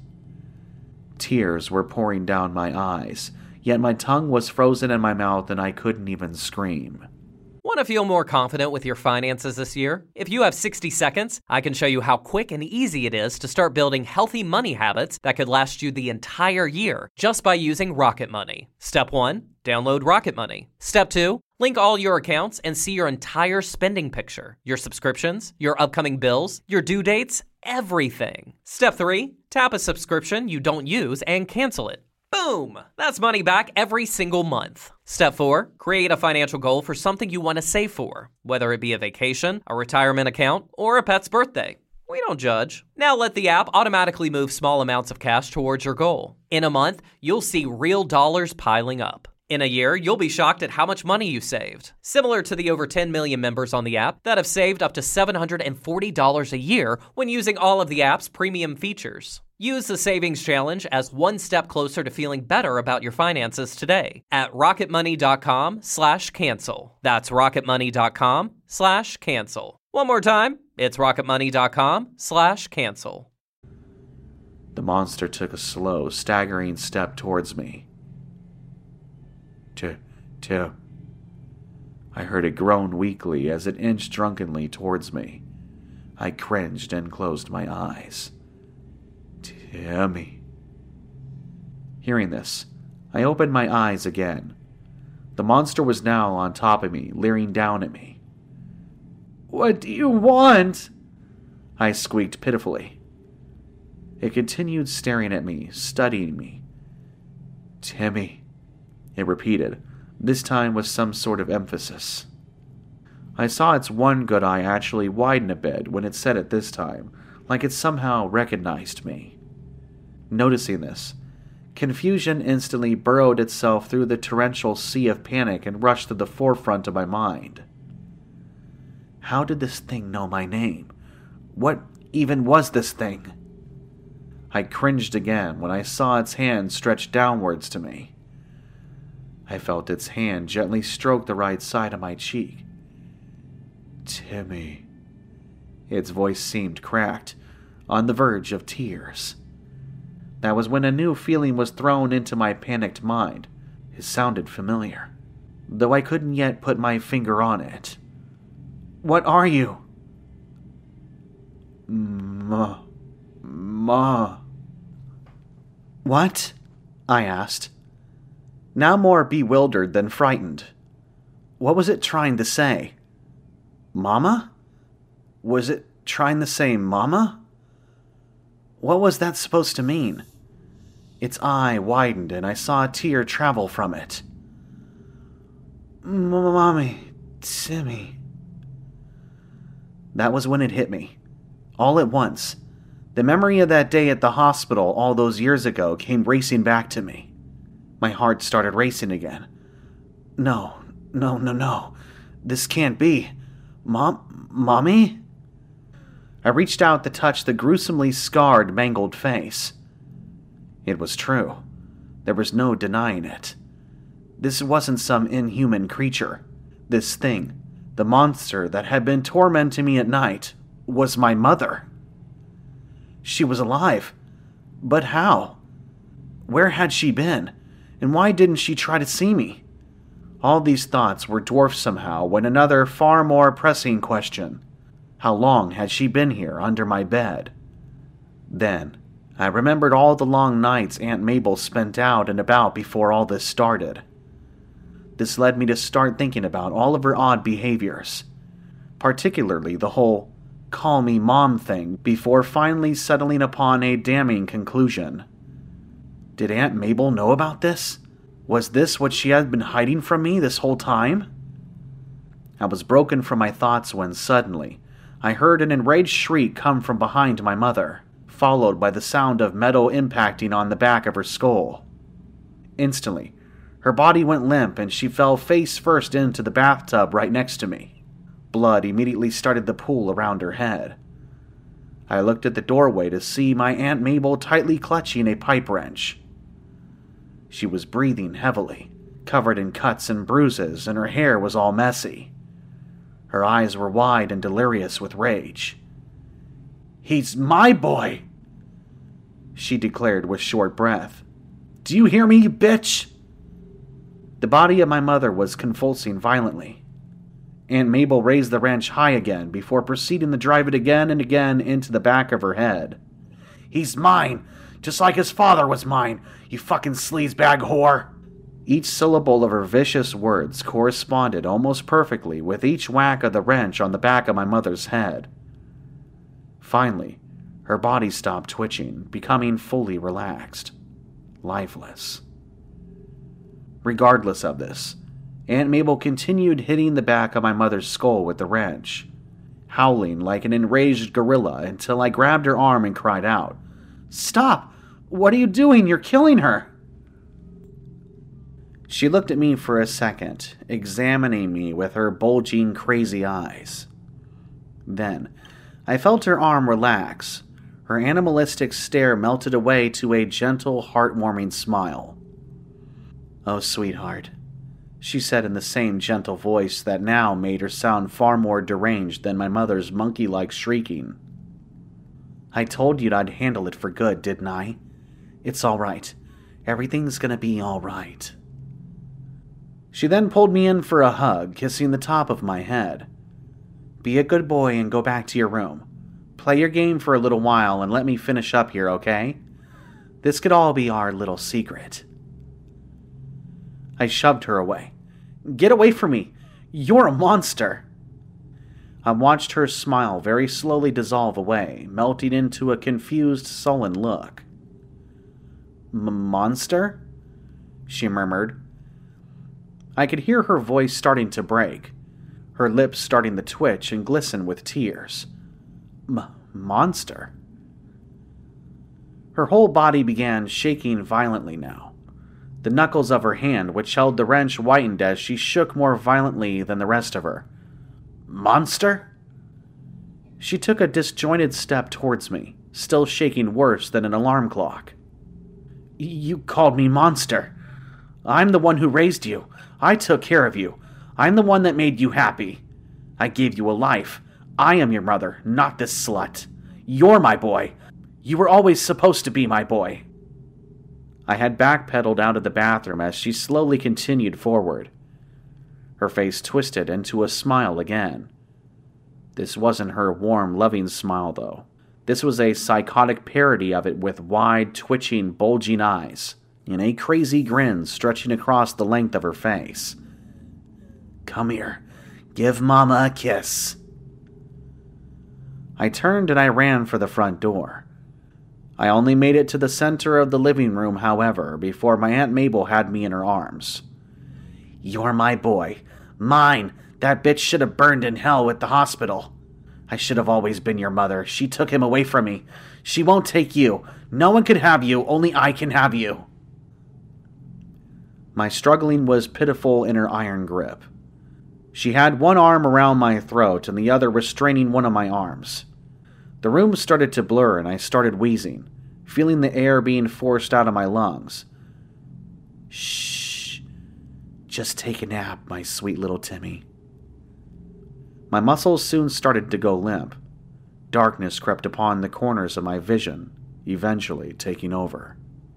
Tears were pouring down my eyes, yet my tongue was frozen in my mouth and I couldn't even scream. Want to feel more confident with your finances this year? If you have sixty seconds, I can show you how quick and easy it is to start building healthy money habits that could last you the entire year just by using Rocket Money. Step one, download Rocket Money. Step two, link all your accounts and see your entire spending picture, your subscriptions, your upcoming bills, your due dates, everything. Step three, tap a subscription you don't use and cancel it. Boom! That's money back every single month. Step four, create a financial goal for something you want to save for, whether it be a vacation, a retirement account, or a pet's birthday. We don't judge. Now let the app automatically move small amounts of cash towards your goal. In a month, you'll see real dollars piling up. In a year, you'll be shocked at how much money you saved. Similar to the over ten million members on the app that have saved up to seven hundred forty dollars a year when using all of the app's premium features. Use the Savings Challenge as one step closer to feeling better about your finances today at rocketmoney.com slash cancel. That's rocketmoney.com slash cancel. One more time, it's rocketmoney.com slash cancel. The monster took a slow, staggering step towards me. T, t. I heard it groan weakly as it inched drunkenly towards me. I cringed and closed my eyes. Timmy. Hearing this, I opened my eyes again. The monster was now on top of me, leering down at me. "What do you want?" I squeaked pitifully. It continued staring at me, studying me. "Timmy," it repeated, this time with some sort of emphasis. I saw its one good eye actually widen a bit when it said it this time, like it somehow recognized me. Noticing this, confusion instantly burrowed itself through the torrential sea of panic and rushed to the forefront of my mind. How did this thing know my name? What even was this thing? I cringed again when I saw its hand stretch downwards to me. I felt its hand gently stroke the right side of my cheek. "Timmy." Its voice seemed cracked, on the verge of tears. That was when a new feeling was thrown into my panicked mind. It sounded familiar, though I couldn't yet put my finger on it. "What are you?" Ma. Ma. "What?" I asked, now more bewildered than frightened. What was it trying to say? Mama? Was it trying to say Mama? What was that supposed to mean? Its eye widened and I saw a tear travel from it. "Mommy, Timmy." That was when it hit me. All at once, the memory of that day at the hospital all those years ago came racing back to me. My heart started racing again. No, no, no, no. This can't be. Mom, Mommy? I reached out to touch the gruesomely scarred, mangled face. It was true. There was no denying it. This wasn't some inhuman creature. This thing, the monster that had been tormenting me at night, was my mother. She was alive. But how? Where had she been? And why didn't she try to see me? All these thoughts were dwarfed somehow when another far more pressing question. How long had she been here under my bed? Then, I remembered all the long nights Aunt Mabel spent out and about before all this started. This led me to start thinking about all of her odd behaviors, particularly the whole call me mom thing, before finally settling upon a damning conclusion. Did Aunt Mabel know about this? Was this what she had been hiding from me this whole time? I was broken from my thoughts when suddenly I heard an enraged shriek come from behind my mother, followed by the sound of metal impacting on the back of her skull. Instantly, her body went limp and she fell face first into the bathtub right next to me. Blood immediately started to pool around her head. I looked at the doorway to see my Aunt Mabel tightly clutching a pipe wrench. She was breathing heavily, covered in cuts and bruises, and her hair was all messy. Her eyes were wide and delirious with rage. "He's my boy!" she declared with short breath. "Do you hear me, you bitch?" The body of my mother was convulsing violently. Aunt Mabel raised the wrench high again before proceeding to drive it again and again into the back of her head. "He's mine, just like his father was mine, you fucking sleazebag whore!" Each syllable of her vicious words corresponded almost perfectly with each whack of the wrench on the back of my mother's head. Finally, her body stopped twitching, becoming fully relaxed, lifeless. Regardless of this, Aunt Mabel continued hitting the back of my mother's skull with the wrench, howling like an enraged gorilla until I grabbed her arm and cried out, "Stop! What are you doing? You're killing her!" She looked at me for a second, examining me with her bulging, crazy eyes. Then, I felt her arm relax. Her animalistic stare melted away to a gentle, heartwarming smile. "Oh, sweetheart," she said in the same gentle voice that now made her sound far more deranged than my mother's monkey-like shrieking. "I told you I'd handle it for good, didn't I? It's all right. Everything's gonna be all right." She then pulled me in for a hug, kissing the top of my head. "Be a good boy and go back to your room. Play your game for a little while and let me finish up here, okay? This could all be our little secret. I shoved her away. Get away from me! You're a monster! I watched her smile very slowly dissolve away, melting into a confused, sullen look. M-monster? She murmured. I could hear her voice starting to break, her lips starting to twitch and glisten with tears. M-monster? Her whole body began shaking violently now. The knuckles of her hand, which held the wrench, whitened as she shook more violently than the rest of her. Monster? She took a disjointed step towards me, still shaking worse than an alarm clock. You called me monster. I'm the one who raised you. I took care of you. I'm the one that made you happy. I gave you a life. I am your mother, not this slut. You're my boy. You were always supposed to be my boy. I had backpedaled out of the bathroom as she slowly continued forward. Her face twisted into a smile again. This wasn't her warm, loving smile, though. This was a psychotic parody of it with wide, twitching, bulging eyes, and a crazy grin stretching across the length of her face. Come here. Give Mama a kiss. I turned and I ran for the front door. I only made it to the center of the living room, however, before my Aunt Mabel had me in her arms. You're my boy. Mine. That bitch should have burned in hell with the hospital. I should have always been your mother. She took him away from me. She won't take you. No one could have you. Only I can have you. My struggling was pitiful in her iron grip. She had one arm around my throat and the other restraining one of my arms. The room started to blur and I started wheezing, feeling the air being forced out of my lungs. Shh. Just take a nap, my sweet little Timmy. My muscles soon started to go limp. Darkness crept upon the corners of my vision, eventually taking over.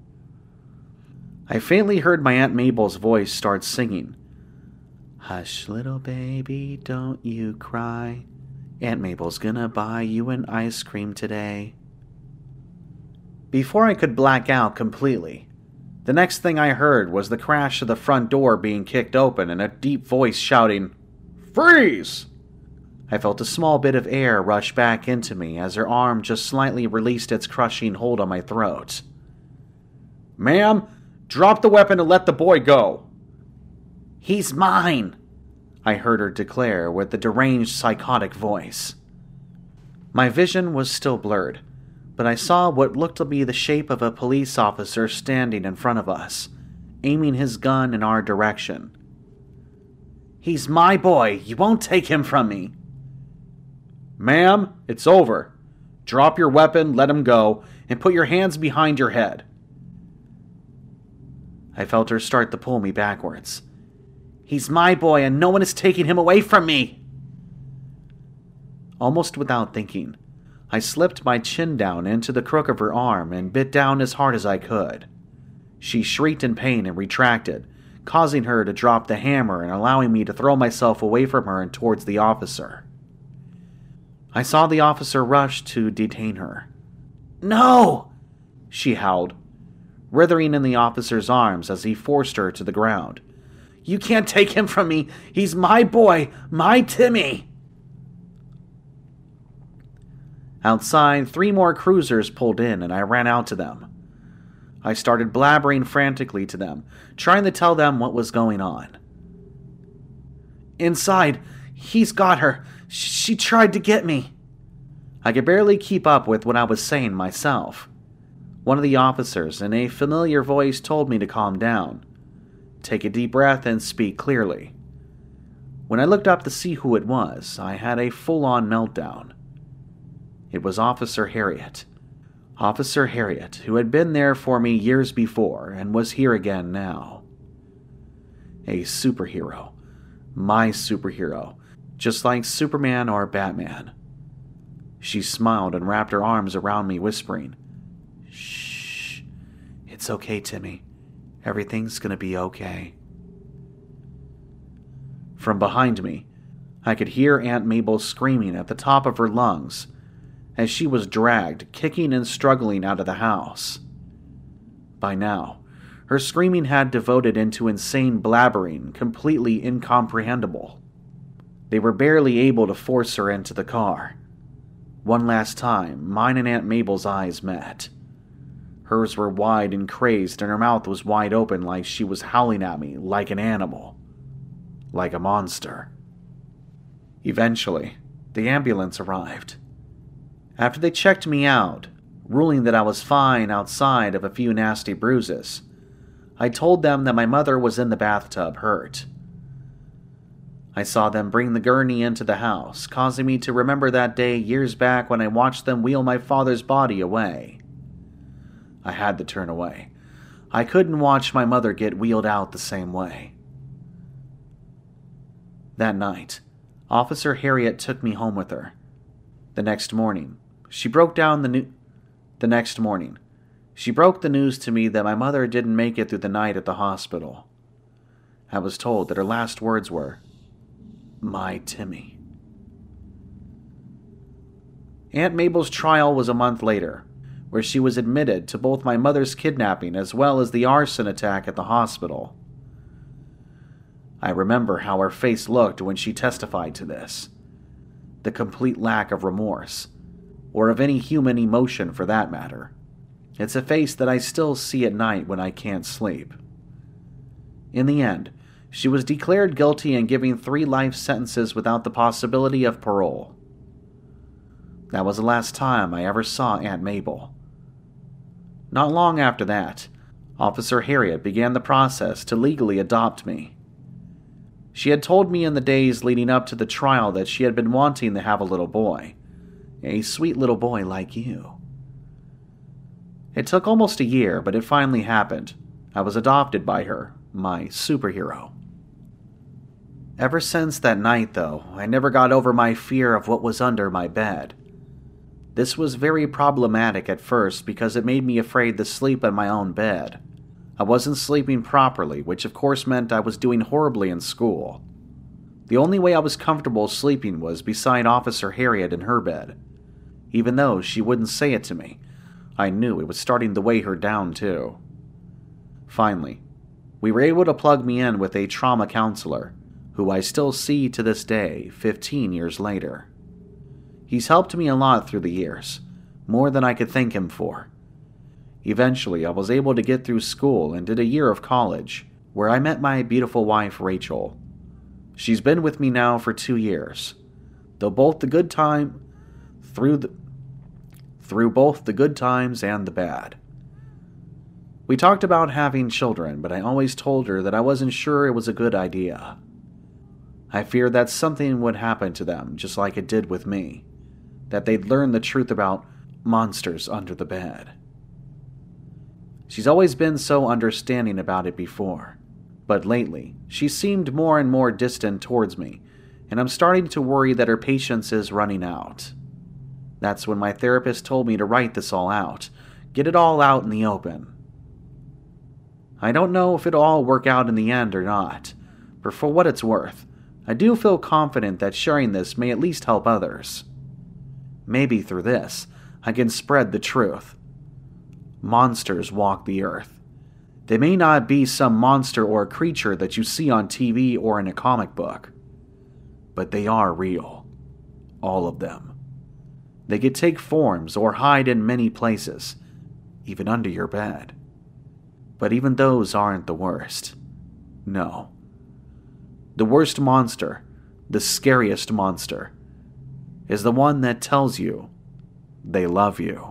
I faintly heard my Aunt Mabel's voice start singing. Hush, little baby, don't you cry. Aunt Mabel's gonna buy you an ice cream today. Before I could black out completely, the next thing I heard was the crash of the front door being kicked open and a deep voice shouting, Freeze! I felt a small bit of air rush back into me as her arm just slightly released its crushing hold on my throat. Ma'am, drop the weapon and let the boy go. He's mine, I heard her declare with the deranged psychotic voice. My vision was still blurred, but I saw what looked to be the shape of a police officer standing in front of us, aiming his gun in our direction. He's my boy. You won't take him from me. Ma'am, it's over. Drop your weapon, let him go, and put your hands behind your head. I felt her start to pull me backwards. He's my boy, and no one is taking him away from me. Almost without thinking, I slipped my chin down into the crook of her arm and bit down as hard as I could. She shrieked in pain and retracted, causing her to drop the hammer and allowing me to throw myself away from her and towards the officer. I saw the officer rush to detain her. No! She howled, writhing in the officer's arms as he forced her to the ground. You can't take him from me. He's my boy, my Timmy. Outside, three more cruisers pulled in and I ran out to them. I started blabbering frantically to them, trying to tell them what was going on. Inside, he's got her. She tried to get me. I could barely keep up with what I was saying myself. One of the officers, in a familiar voice, told me to calm down, take a deep breath, and speak clearly. When I looked up to see who it was, I had a full-on meltdown. It was Officer Harriet. Officer Harriet, who had been there for me years before and was here again now. A superhero. My superhero. Just like Superman or Batman. She smiled and wrapped her arms around me, whispering, Shh. It's okay, Timmy. Everything's gonna be okay. From behind me, I could hear Aunt Mabel screaming at the top of her lungs as she was dragged, kicking and struggling out of the house. By now, her screaming had devoted into insane blabbering, completely incomprehensible. They were barely able to force her into the car. One last time, mine and Aunt Mabel's eyes met. Hers were wide and crazed, and her mouth was wide open like she was howling at me like an animal. Like a monster. Eventually, the ambulance arrived. After they checked me out, ruling that I was fine outside of a few nasty bruises, I told them that my mother was in the bathtub hurt. I saw them bring the gurney into the house, causing me to remember that day years back when I watched them wheel my father's body away. I had to turn away. I couldn't watch my mother get wheeled out the same way. That night, Officer Harriet took me home with her. The next morning, she broke down the new... The next morning, she broke the news to me that my mother didn't make it through the night at the hospital. I was told that her last words were, "My Timmy." Aunt Mabel's trial was a month later, where she was admitted to both my mother's kidnapping as well as the arson attack at the hospital. I remember how her face looked when she testified to this. The complete lack of remorse, or of any human emotion for that matter. It's a face that I still see at night when I can't sleep. In the end, she was declared guilty and given three life sentences without the possibility of parole. That was the last time I ever saw Aunt Mabel. Not long after that, Officer Harriet began the process to legally adopt me. She had told me in the days leading up to the trial that she had been wanting to have a little boy, a sweet little boy like you. It took almost a year, but it finally happened. I was adopted by her, my superhero. Ever since that night, though, I never got over my fear of what was under my bed. This was very problematic at first because it made me afraid to sleep in my own bed. I wasn't sleeping properly, which of course meant I was doing horribly in school. The only way I was comfortable sleeping was beside Officer Harriet in her bed. Even though she wouldn't say it to me, I knew it was starting to weigh her down too. Finally, we were able to plug me in with a trauma counselor, who I still see to this day, fifteen years later. He's helped me a lot through the years, more than I could thank him for. Eventually, I was able to get through school and did a year of college, where I met my beautiful wife, Rachel. She's been with me now for two years, though both the good time, through the, through both the good times and the bad. We talked about having children, but I always told her that I wasn't sure it was a good idea. I feared that something would happen to them, just like it did with me, that they'd learn the truth about monsters under the bed. She's always been so understanding about it before, but lately, she seemed more and more distant towards me, and I'm starting to worry that her patience is running out. That's when my therapist told me to write this all out, get it all out in the open. I don't know if it'll all work out in the end or not, but for what it's worth, I do feel confident that sharing this may at least help others. Maybe through this, I can spread the truth. Monsters walk the earth. They may not be some monster or creature that you see on T V or in a comic book, but they are real. All of them. They can take forms or hide in many places, even under your bed. But even those aren't the worst. No. The worst monster, the scariest monster, is the one that tells you they love you.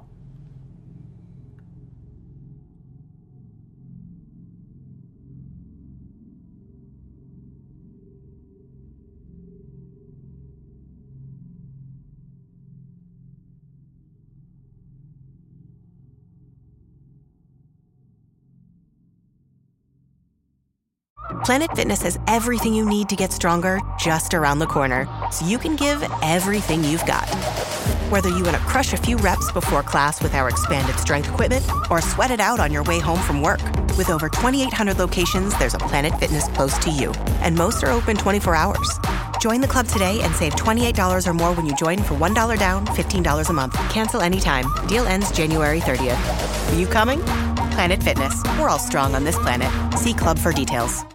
Planet Fitness has everything you need to get stronger just around the corner, so you can give everything you've got. Whether you want to crush a few reps before class with our expanded strength equipment or sweat it out on your way home from work. With over twenty-eight hundred locations, there's a Planet Fitness close to you, and most are open twenty-four hours. Join the club today and save twenty-eight dollars or more when you join for one dollar down, fifteen dollars a month. Cancel anytime. Deal ends January thirtieth. Are you coming? Planet Fitness. We're all strong on this planet. See Club for details.